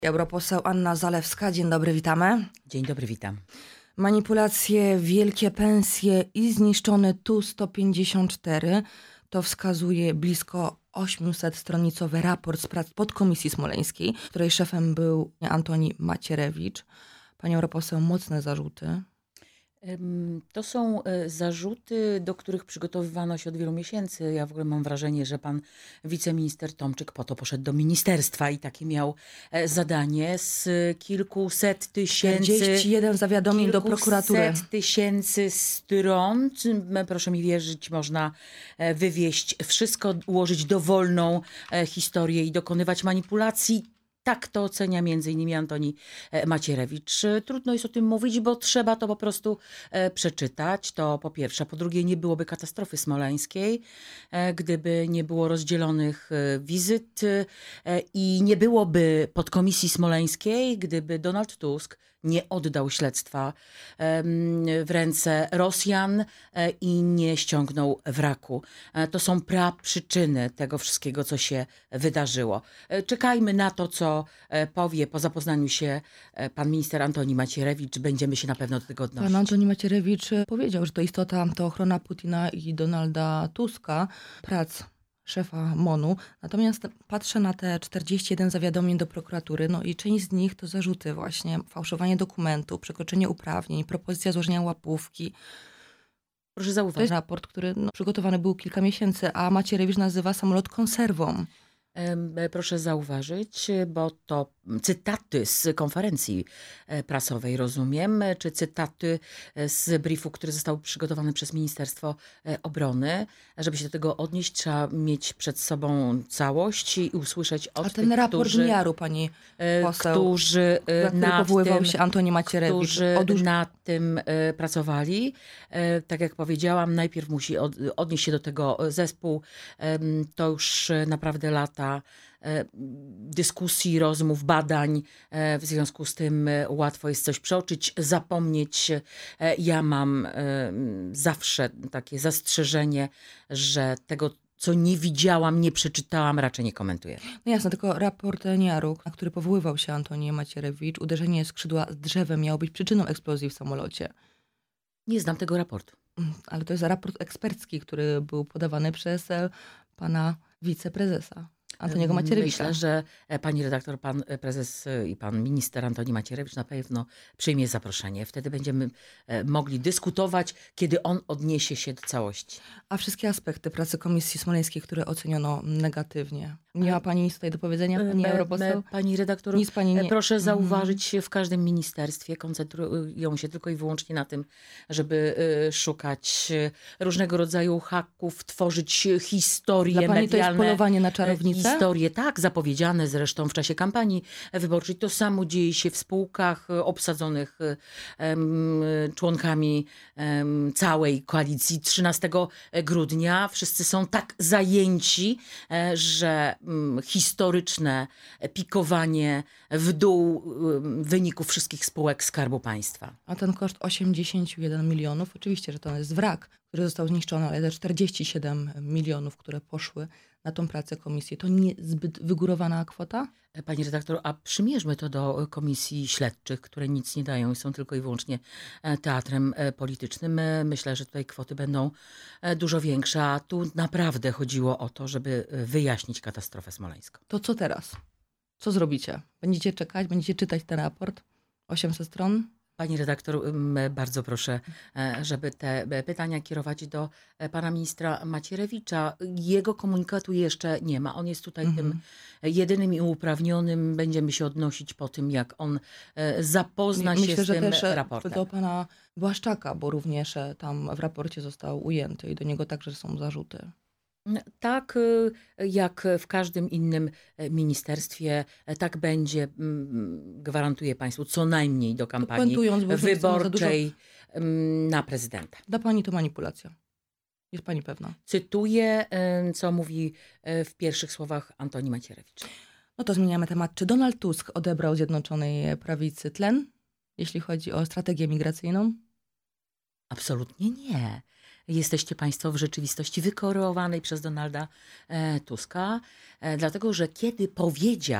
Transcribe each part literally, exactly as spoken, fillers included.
Europoseł Anna Zalewska. Dzień dobry, witamy. Dzień dobry, witam. Manipulacje, wielkie pensje i zniszczony T U sto pięćdziesiąt cztery to wskazuje blisko ośmiosetstronicowy raport z prac podkomisji smoleńskiej, której szefem był Antoni Macierewicz. Pani europoseł, mocne zarzuty. To są zarzuty, do których przygotowywano się od wielu miesięcy. Ja w ogóle mam wrażenie, że pan wiceminister Tomczyk po to poszedł do ministerstwa i takie miał zadanie z kilkuset tysięcy... czterdzieści jeden zawiadomień do prokuratury. Kilkuset tysięcy stron. Proszę mi wierzyć, można wywieźć wszystko, ułożyć dowolną historię i dokonywać manipulacji. Tak to ocenia między innymi Antoni Macierewicz. Trudno jest o tym mówić, bo trzeba to po prostu przeczytać. To po pierwsze. Po drugie, nie byłoby katastrofy smoleńskiej, gdyby nie było rozdzielonych wizyt i nie byłoby podkomisji smoleńskiej, gdyby Donald Tusk nie oddał śledztwa w ręce Rosjan i nie ściągnął wraku. To są praprzyczyny tego wszystkiego, co się wydarzyło. Czekajmy na to, co powie po zapoznaniu się pan minister Antoni Macierewicz. Będziemy się na pewno do tego odnosić. Pan Antoni Macierewicz powiedział, że to istota to ochrona Putina i Donalda Tuska, prac szefa MON-u. Natomiast patrzę na te czterdzieści jeden zawiadomień do prokuratury, no i część z nich to zarzuty właśnie, fałszowanie dokumentów, przekroczenie uprawnień, propozycja złożenia łapówki. Proszę zauważyć. To jest raport, który no, przygotowany był kilka miesięcy, a Macierewicz nazywa samolot konserwą. Proszę zauważyć, bo to cytaty z konferencji prasowej, rozumiem, czy cytaty z briefu, który został przygotowany przez Ministerstwo Obrony. Żeby się do tego odnieść, trzeba mieć przed sobą całość i usłyszeć od A ten tych, raport którzy, miaru, pani poseł, którzy na powoływał tym, się Antoni Macierewicz. którzy Otóż... nad tym pracowali. Tak jak powiedziałam, najpierw musi od, odnieść się do tego zespół. To już naprawdę lata dyskusji, rozmów, badań. W związku z tym łatwo jest coś przeoczyć, zapomnieć. Ja mam zawsze takie zastrzeżenie, że tego, co nie widziałam, nie przeczytałam, raczej nie komentuję. No jasne, tylko raport Niaru, na który powoływał się Antoni Macierewicz, uderzenie skrzydła z drzewem miało być przyczyną eksplozji w samolocie. Nie znam tego raportu. Ale to jest raport ekspercki, który był podawany przez pana wiceprezesa Antoniego Macierewicza. Myślę, że pani redaktor, pan prezes i pan minister Antoni Macierewicz na pewno przyjmie zaproszenie. Wtedy będziemy mogli dyskutować, kiedy on odniesie się do całości. A wszystkie aspekty pracy Komisji Smoleńskiej, które oceniono negatywnie. Nie ma pani nic tutaj do powiedzenia, pani europoseł? Pani redaktor, nic pani nie... proszę zauważyć, w każdym ministerstwie koncentrują się tylko i wyłącznie na tym, żeby szukać różnego rodzaju haków, tworzyć historie medialne. Dla pani medialne, to jest polowanie na czarownicę? Historie, tak, zapowiedziane zresztą w czasie kampanii wyborczej. To samo dzieje się w spółkach obsadzonych um, członkami um, całej koalicji. trzynastego grudnia wszyscy są tak zajęci, że um, historyczne pikowanie w dół um, wyników wszystkich spółek Skarbu Państwa. A ten koszt osiemdziesiąt jeden milionów, oczywiście, że to jest wrak, który został zniszczony, ale te czterdzieści siedem milionów, które poszły na tą pracę komisji, to nie zbyt wygórowana kwota? Pani redaktor, a przymierzmy to do komisji śledczych, które nic nie dają i są tylko i wyłącznie teatrem politycznym. Myślę, że tutaj kwoty będą dużo większe, a tu naprawdę chodziło o to, żeby wyjaśnić katastrofę smoleńską. To co teraz? Co zrobicie? Będziecie czekać? Będziecie czytać ten raport? osiemset stron? Pani redaktor, bardzo proszę, żeby te pytania kierować do pana ministra Macierewicza. Jego komunikatu jeszcze nie ma. On jest tutaj mm-hmm. tym jedynym i uprawnionym. Będziemy się odnosić po tym, jak on zapozna Myślę, się z że tym też raportem. Do pana Błaszczaka, bo również tam w raporcie został ujęty i do niego także są zarzuty. Tak jak w każdym innym ministerstwie, tak będzie, gwarantuję państwu, co najmniej do kampanii wyborczej na prezydenta. Dla pani to manipulacja. Jest pani pewna? Cytuję, co mówi w pierwszych słowach Antoni Macierewicz. No to zmieniamy temat. Czy Donald Tusk odebrał Zjednoczonej Prawicy tlen, jeśli chodzi o strategię migracyjną? Absolutnie nie. Jesteście państwo w rzeczywistości wykorowanej przez Donalda e, Tuska, e, dlatego że kiedy powiedział,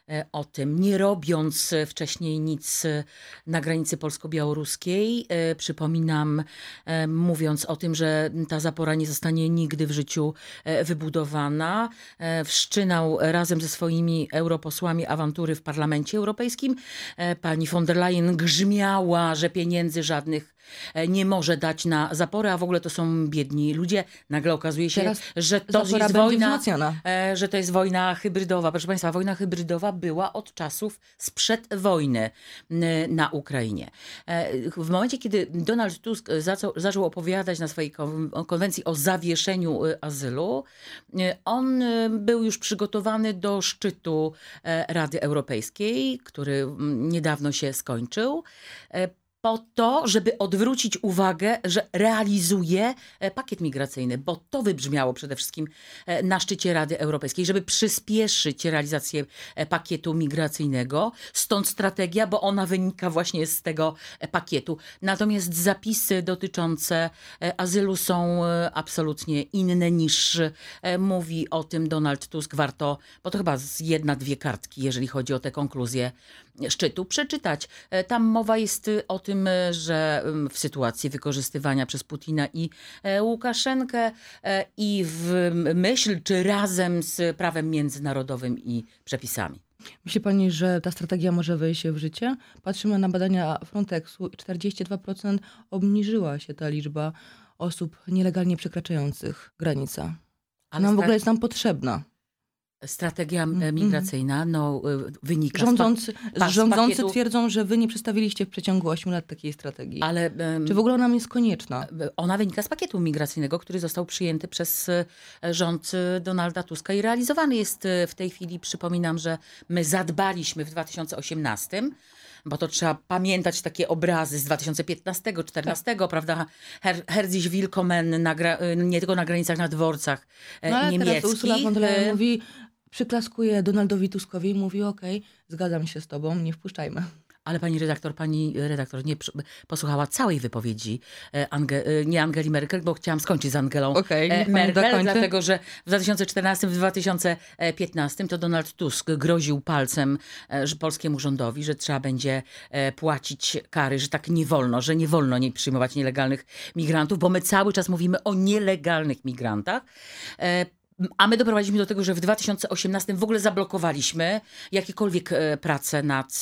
e, o tym, nie robiąc e, wcześniej nic e, na granicy polsko-białoruskiej. E, Przypominam, e, mówiąc o tym, że ta zapora nie zostanie nigdy w życiu e, wybudowana. E, Wszczynał razem ze swoimi europosłami awantury w Parlamencie Europejskim. E, Pani von der Leyen grzmiała, że pieniędzy żadnych e, nie może dać na zaporę, a w ogóle to są biedni ludzie. Nagle okazuje się, Teraz że to zapora jest będzie wojna, wzmocniona. e, że to jest wojna hybrydowa. Proszę Państwa, wojna hybrydowa była od czasów sprzed wojny n- na Ukrainie. E, W momencie, kiedy Donald Tusk zaczął, zaczął opowiadać na swojej kon- konwencji o zawieszeniu e, azylu, e, on e, był już przygotowany do szczytu e, Rady Europejskiej, który mm, niedawno się skończył. E, Po to, żeby odwrócić uwagę, że realizuje e, pakiet migracyjny, bo to wybrzmiało przede wszystkim e, na szczycie Rady Europejskiej, żeby przyspieszyć realizację e, pakietu migracyjnego. Stąd strategia, bo ona wynika właśnie z tego e, pakietu. Natomiast zapisy dotyczące e, azylu są e, absolutnie inne niż e, mówi o tym Donald Tusk. Warto, bo to chyba z jedna, dwie kartki, jeżeli chodzi o te konkluzje szczytu, przeczytać. E, Tam mowa jest y, o tym, y, że ym, w sytuacji wykorzystywania przez Putina i e, Łukaszenkę e, i w myśl, czy razem z prawem międzynarodowym i przepisami. Myśli pani, że ta strategia może wejść w życie? Patrzymy na badania Frontexu i czterdzieści dwa procent obniżyła się ta liczba osób nielegalnie przekraczających granicę. Ale Nam w stra- ogóle jest nam potrzebna. strategia m, Mhm. migracyjna no, y, wynika z pa- Rządzący, pas- rządzący pakietu- twierdzą, że wy nie przedstawiliście w przeciągu ośmiu lat takiej strategii. ale ym, Czy w ogóle ona nam jest konieczna? ona wynika z pakietu migracyjnego, który został przyjęty przez e, rząd e, Donalda Tuska i realizowany jest e, w tej chwili. Przypominam, że my zadbaliśmy w dwa tysiące osiemnastym, bo to trzeba pamiętać takie obrazy z dwa tysiące piętnastego, dwa tysiące czternastego, prawda? Her, Herzlich Willkommen na gra, e, nie tylko na granicach, na dworcach e, No ale niemieckich. teraz Ursula von der Leyen E, mówi, przyklaskuje Donaldowi Tuskowi i mówi, okej, zgadzam się z tobą, nie wpuszczajmy. Ale pani redaktor, pani redaktor nie przy- posłuchała całej wypowiedzi e, Ange, e, nie Angeli Merkel, bo chciałam skończyć z Angelą Okej, e, niech pani Merkel, dokończy. dlatego że w dwa tysiące czternastym, w dwa tysiące piętnastym to Donald Tusk groził palcem e, że polskiemu rządowi, że trzeba będzie e, płacić kary, że tak nie wolno, że nie wolno nie przyjmować nielegalnych migrantów, bo my cały czas mówimy o nielegalnych migrantach. E, A my doprowadziliśmy do tego, że w dwa tysiące osiemnastym w ogóle zablokowaliśmy jakiekolwiek e, prace nad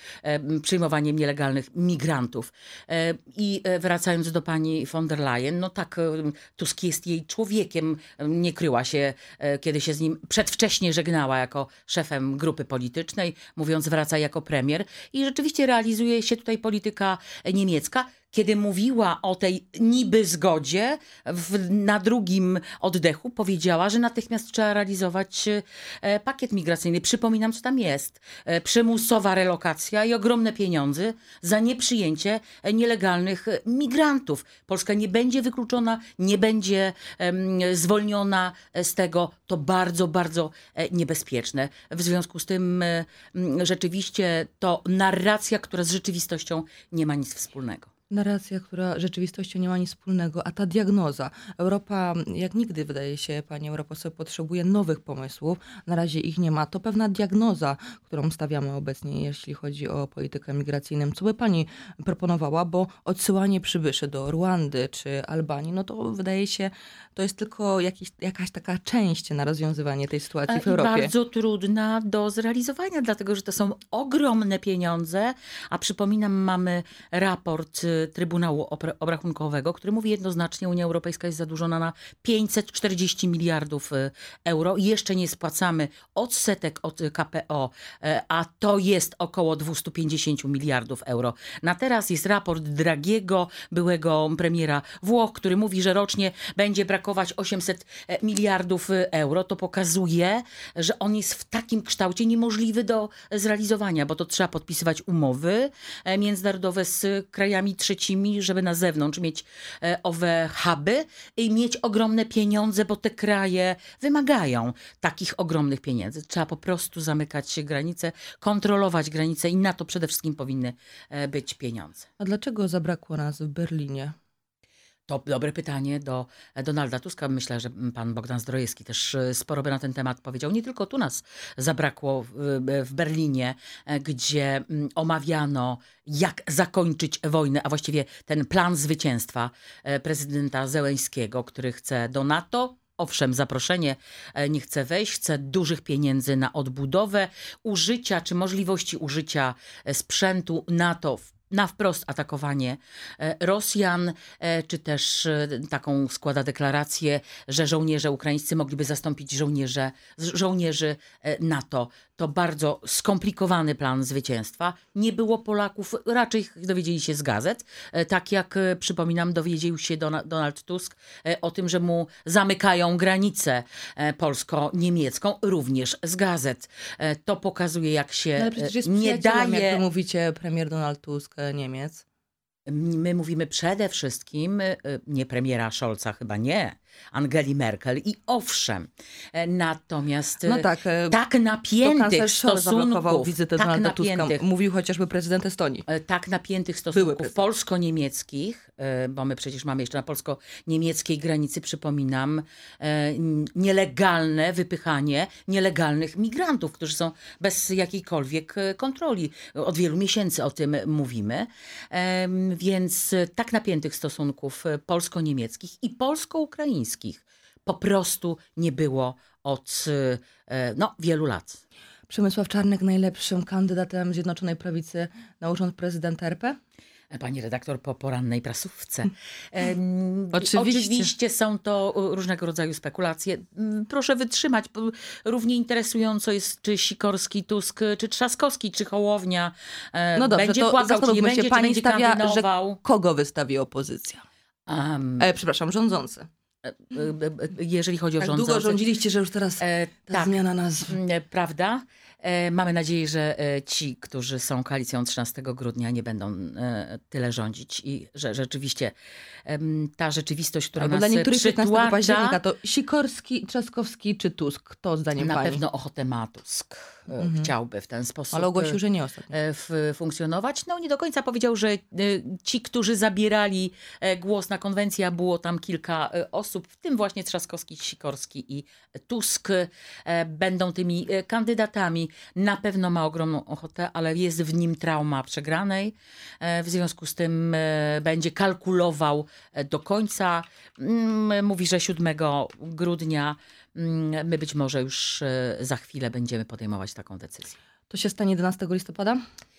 e, przyjmowaniem nielegalnych migrantów. E, I e, wracając do pani von der Leyen, no tak, e, Tusk jest jej człowiekiem. E, Nie kryła się, e, kiedy się z nim przedwcześnie żegnała jako szefem grupy politycznej, mówiąc wraca jako premier. I rzeczywiście realizuje się tutaj polityka niemiecka. Kiedy mówiła o tej niby zgodzie, w, na drugim oddechu powiedziała, że natychmiast trzeba realizować e, pakiet migracyjny. Przypominam, co tam jest. E, przymusowa relokacja i ogromne pieniądze za nieprzyjęcie e, nielegalnych e, migrantów. Polska nie będzie wykluczona, nie będzie em, zwolniona e, z tego. To bardzo, bardzo e, niebezpieczne. W związku z tym e, m, rzeczywiście to narracja, która z rzeczywistością nie ma nic wspólnego. Narracja, która rzeczywistością nie ma nic wspólnego, a ta diagnoza. Europa, jak nigdy wydaje się, pani europoseł, potrzebuje nowych pomysłów. Na razie ich nie ma. To pewna diagnoza, którą stawiamy obecnie, jeśli chodzi o politykę migracyjną. Co by pani proponowała? Bo odsyłanie przybyszy do Ruandy czy Albanii, no to wydaje się, to jest tylko jakiś, jakaś taka część na rozwiązywanie tej sytuacji w I Europie. bardzo trudna do zrealizowania, dlatego że to są ogromne pieniądze, a przypominam, mamy raport y, Trybunału Opra- Obrachunkowego, który mówi jednoznacznie, Unia Europejska jest zadłużona na pięćset czterdzieści miliardów y, euro i jeszcze nie spłacamy odsetek od y, K P O, y, a to jest około dwieście pięćdziesiąt miliardów euro. Na teraz jest raport Dragiego, byłego premiera Włoch, który mówi, że rocznie będzie brakować osiemset miliardów euro. To pokazuje, że on jest w takim kształcie niemożliwy do zrealizowania, bo to trzeba podpisywać umowy e, międzynarodowe z krajami trzecimi, żeby na zewnątrz mieć e, owe huby i mieć ogromne pieniądze, bo te kraje wymagają takich ogromnych pieniędzy. Trzeba po prostu zamykać granice, kontrolować granice i na to przede wszystkim powinny e, być pieniądze. A dlaczego zabrakło nas w Berlinie? To dobre pytanie do Donalda Tuska. Myślę, że pan Bogdan Zdrojewski też e, sporo by na ten temat powiedział. Nie tylko tu nas zabrakło w, w Berlinie, e, gdzie mm, omawiano, jak zakończyć wojnę, a właściwie ten plan zwycięstwa e, prezydenta Zełenskiego, który chce do NATO. Owszem, zaproszenie, e, nie chce wejść, chce dużych pieniędzy na odbudowę, użycia czy możliwości użycia e, sprzętu NATO w na wprost atakowanie e, Rosjan, e, czy też e, taką składa deklarację, że żołnierze ukraińscy mogliby zastąpić żołnierze, z- żołnierzy e, NATO. To bardzo skomplikowany plan zwycięstwa. Nie było Polaków, raczej dowiedzieli się z gazet. E, Tak jak, e, przypominam, dowiedział się Dona- Donald Tusk e, o tym, że mu zamykają granicę e, polsko-niemiecką, również z gazet. E, To pokazuje, jak się No ale e, przecież jest nie przyjacielem, jak daje... wy mówicie, premier Donald Tusk, e, Niemiec. My mówimy przede wszystkim, y, nie premiera Scholza, chyba nie, Angeli Merkel i owszem, e, natomiast No y, tak, e, tak to napiętych kanclerz Scholz zablokował stosunków, wizytę tak Donalda Tuska. napiętych, Mówił chociażby prezydent Estonii. e, tak napiętych stosunków prezydent. polsko-niemieckich, e, bo my przecież mamy jeszcze na polsko-niemieckiej granicy, przypominam, e, n- nielegalne wypychanie nielegalnych migrantów, którzy są bez jakiejkolwiek e, kontroli. Od wielu miesięcy o tym mówimy. Em, Więc e, tak napiętych stosunków e, polsko-niemieckich i polsko-ukraińskich po prostu nie było od e, no, wielu lat. Przemysław Czarnek najlepszym kandydatem Zjednoczonej Prawicy na urząd prezydenta R P? Pani redaktor, po porannej prasówce. Em, Oczywiście. Oczywiście są to e, różnego rodzaju spekulacje. Mm, Proszę wytrzymać. bo Równie interesująco jest, czy Sikorski, Tusk, czy Trzaskowski, czy Hołownia e, No dobrze, będzie to płakał, czy nie zastanówmy się, będzie, czy pani będzie stawia, że kandydował. kogo wystawi opozycja? Em, E, przepraszam, rządzący. e, e, e, jeżeli chodzi o Tak rządzących. długo rządziliście, że już teraz E, ta tak. zmiana nazwy. Mm, Prawda? E, Mamy nadzieję, że e, ci, którzy są koalicją trzynastego grudnia, nie będą e, tyle rządzić i że rzeczywiście em, ta rzeczywistość, która Albo nas dla niektórych piętnastego października przytłacza, to Sikorski, Trzaskowski czy Tusk? Kto zdaniem na pani? pewno ochotę ma Tusk. E, Mhm. Chciałby w ten sposób Ale ogłosił, że nie ostatnio. e, f- funkcjonować. No nie do końca powiedział, że e, ci, którzy zabierali e, głos na konwencji, a było tam kilka e, osób, w tym właśnie Trzaskowski, Sikorski i Tusk, e, będą tymi e, kandydatami. Na pewno ma ogromną ochotę, ale jest w nim trauma przegranej. E, W związku z tym e, będzie kalkulował e, do końca. Mm, Mówi, że siódmego grudnia. mm, My być może już e, za chwilę będziemy podejmować taką decyzję. To się stanie jedenastego listopada?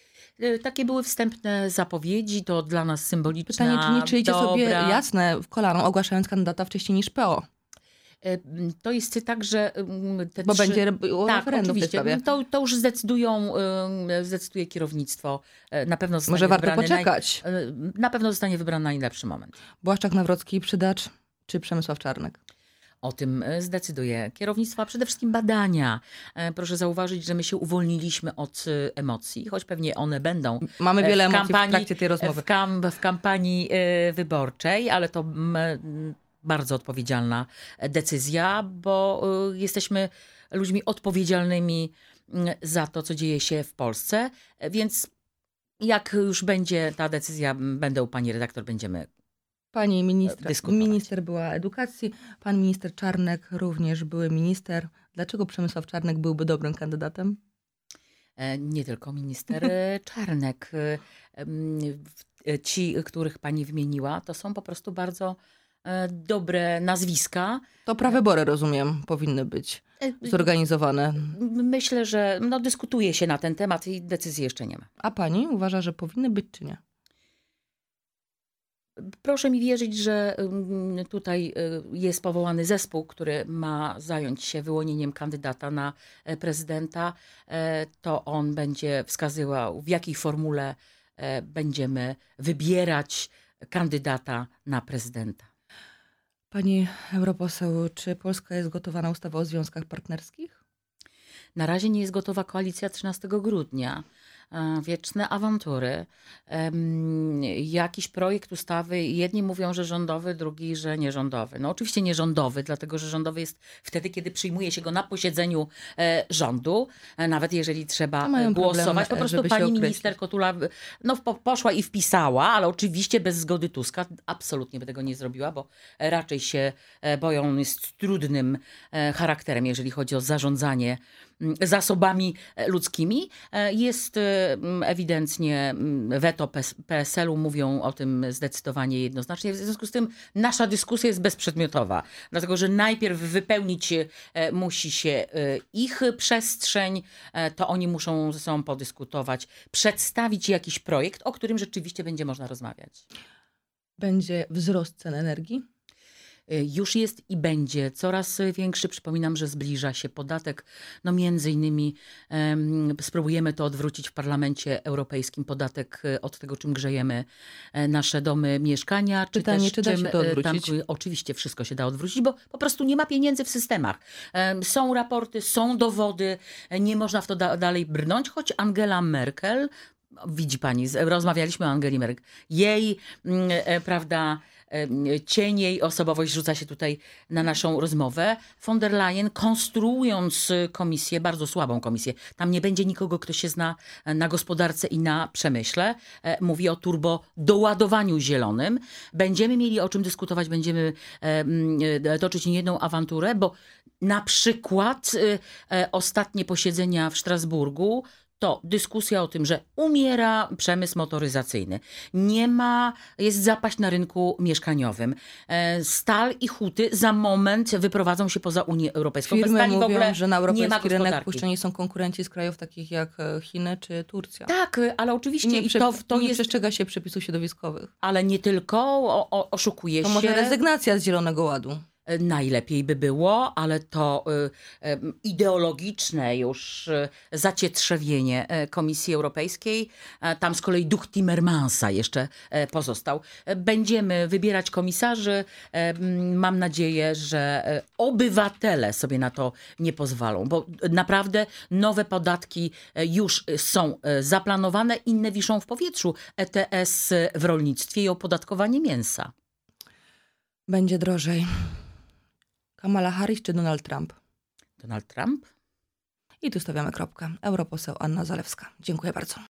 E, Takie były wstępne zapowiedzi, to dla nas symboliczna, Pytanie, czy nie czyjcie sobie dobra. jasne w kolano, ogłaszając kandydata wcześniej niż P O? E, m, To jest tak, że mm, te Bo trzy... będzie było Tak, referendum w tej oczywiście. sprawie. To, to już zdecydują, e, zdecyduje kierownictwo. E, Na pewno zostanie Może warto wybrany poczekać. Naj... e, Na pewno zostanie wybrany najlepszy moment. Błaszczak, Nawrocki, Przydacz czy Przemysław Czarnek? O tym e, zdecyduje kierownictwo, a przede wszystkim badania. E, Proszę zauważyć, że my się uwolniliśmy od e, emocji, choć pewnie one będą Mamy e, wiele w emocji w kampanii, trakcie tej rozmowy. w, kam, w kampanii e, wyborczej, ale to m, m, bardzo odpowiedzialna decyzja, bo e, jesteśmy ludźmi odpowiedzialnymi m, za to, co dzieje się w Polsce, E, więc jak już będzie ta decyzja, m, będę u pani redaktor, będziemy Pani minister, dyskutować. minister była edukacji, pan minister Czarnek również były minister. Dlaczego Przemysław Czarnek byłby dobrym kandydatem? E, Nie tylko minister e, Czarnek. E, em, w- e, Ci, których pani wymieniła, to są po prostu bardzo e, dobre nazwiska. To prawybory, rozumiem, powinny być E, zorganizowane. m- Myślę, że no, dyskutuje się na ten temat i decyzji jeszcze nie ma. A pani uważa, że powinny być czy nie? Proszę mi wierzyć, że mm, tutaj y, jest powołany zespół, który ma zająć się wyłonieniem kandydata na e, prezydenta. E, To on będzie wskazywał, w jakiej formule e, będziemy wybierać kandydata na prezydenta. Pani europoseł, czy Polska jest gotowa na ustawę o związkach partnerskich? Na razie nie jest gotowa koalicja trzynastego grudnia. E, Wieczne awantury. Em, Jakiś projekt ustawy, jedni mówią, że rządowy, drugi, że nierządowy. No oczywiście nierządowy, dlatego że rządowy jest wtedy, kiedy przyjmuje się go na posiedzeniu e, rządu, e, nawet jeżeli trzeba To mają e, głosować. problem, Po prostu żeby się pani określić. minister Kotula e, no, po, poszła i wpisała, ale oczywiście bez zgody Tuska. Absolutnie by tego nie zrobiła, bo raczej się e, boją, on jest trudnym e, charakterem, jeżeli chodzi o zarządzanie mm, zasobami e, ludzkimi. E, Jest e, m, ewidentnie m, weto P S P S L u, mówią o tym zdecydowanie jednoznacznie. W związku z tym nasza dyskusja jest bezprzedmiotowa, dlatego że najpierw wypełnić e, musi się e, ich przestrzeń, e, to oni muszą ze sobą podyskutować, przedstawić jakiś projekt, o którym rzeczywiście będzie można rozmawiać. Będzie wzrost cen energii. Y, Już jest i będzie coraz większy. Przypominam, że zbliża się podatek. No między innymi em, spróbujemy to odwrócić w Parlamencie Europejskim. Podatek y, od tego, czym grzejemy e, nasze domy, mieszkania. Czy Pytanie, też czy da czym się to e, odwrócić? tankuje- Oczywiście wszystko się da odwrócić, bo po prostu nie ma pieniędzy w systemach. Em, Są raporty, są dowody. e, Nie można w to da dalej brnąć, choć Angela Merkel, widzi pani, z- rozmawialiśmy o Angeli Merkel, jej, mm, e, prawda, e, cień, jej osobowość rzuca się tutaj na naszą rozmowę. Von der Leyen, konstruując e, komisję, bardzo słabą komisję, tam nie będzie nikogo, kto się zna e, na gospodarce i na przemyśle, e, mówi o turbo doładowaniu zielonym. Będziemy mieli o czym dyskutować, będziemy e, mm, e, toczyć niejedną awanturę, bo na przykład e, e, ostatnie posiedzenia w Strasburgu to dyskusja o tym, że umiera przemysł motoryzacyjny. Nie ma, jest zapaść na rynku mieszkaniowym. E, Stal i huty za moment wyprowadzą się poza Unię Europejską. Bez Firmy stali w mówią, ogóle że na nie ma europejski rynek gospodarki. puszczeni są konkurenci z krajów takich jak e, Chiny czy Turcja. Tak, ale I oczywiście nie, i prze, to, to nie jest, przestrzega się przepisów środowiskowych. ale nie tylko, o, o, oszukuje To się. może rezygnacja z Zielonego Ładu. E, Najlepiej by było, ale to y, y, ideologiczne już y, zacietrzewienie e, Komisji Europejskiej. E, Tam z kolei duch Timmermansa jeszcze e, pozostał. E, Będziemy wybierać komisarzy. E, m, Mam nadzieję, że e, obywatele sobie na to nie pozwolą, bo naprawdę nowe podatki e, już są e, zaplanowane, inne wiszą w powietrzu. E T S w rolnictwie i opodatkowanie mięsa. Będzie drożej. Kamala Harris czy Donald Trump? Donald Trump? I tu stawiamy kropkę. Europoseł Anna Zalewska. Dziękuję bardzo.